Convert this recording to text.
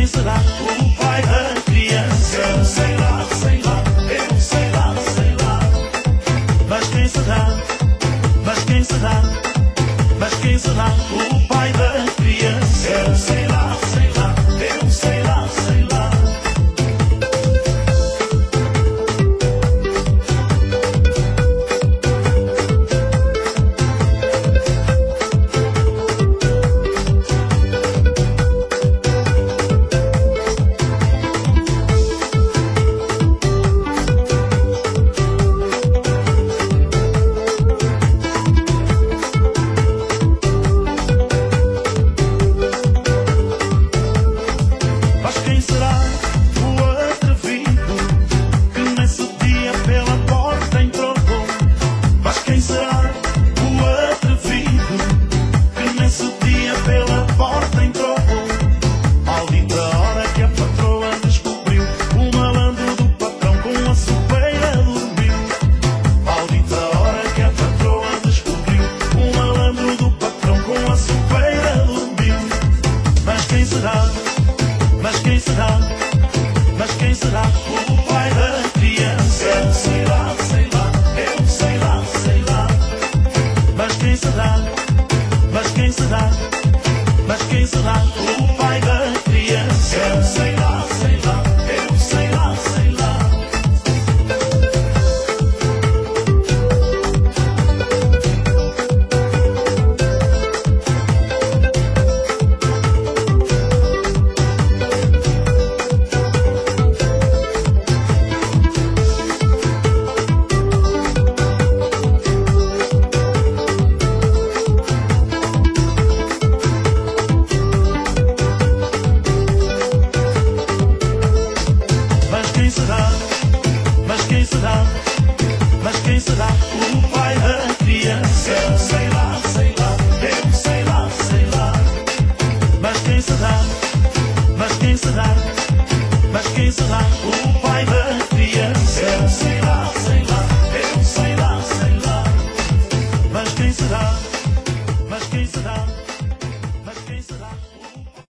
quem será o pai da criança? Eu sei lá, sei lá, eu sei lá, sei lá. Mas quem será? Mas quem será? Mas quem será o pai da criança? Eu sei lá, sei lá, eu sei lá, sei lá. Mas quem será o atrevido que nesse dia pela porta entrou? Mas quem será o atrevido que nesse dia pela porta entrou? Maldita hora que a patroa descobriu o malandro do patrão com a sopeira dormiu. Maldita hora que a patroa descobriu o malandro do patrão com a sopeira dormiu. Mas quem será? Mas quem será? Mas quem será o pai da criança? Eu sei lá, sei lá, eu sei lá, sei lá. Mas quem será? Mas quem será? Mas quem será o pai da criança? Eu sei lá, sei lá, eu sei lá, sei lá. Mas quem será? Mas quem será? Mas quem será o pai da criança? Eu sei lá, sei lá, eu sei lá, sei lá. Mas quem será? Mas quem será? Mas quem será o pai da